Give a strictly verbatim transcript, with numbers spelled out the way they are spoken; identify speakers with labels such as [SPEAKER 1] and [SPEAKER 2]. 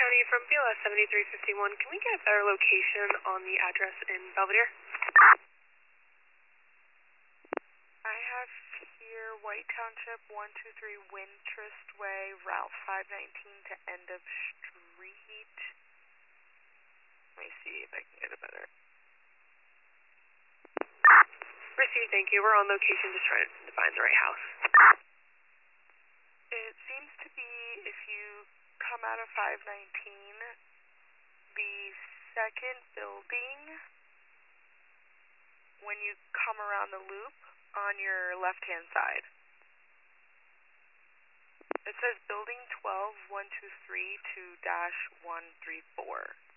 [SPEAKER 1] County from B L S seventy-three fifty-one. Can we get a better location on the address in Belvedere?
[SPEAKER 2] I have here White Township, one two three Wintrust Way, Route five nineteen to end of street. Let me see if I can get a better.
[SPEAKER 1] Received, thank you. We're on location just trying to find the right house.
[SPEAKER 2] It seems to be if you come out of five nineteen, the second building, when you come around the loop on your left-hand side. It says building twelve, one two three, two dash one three four.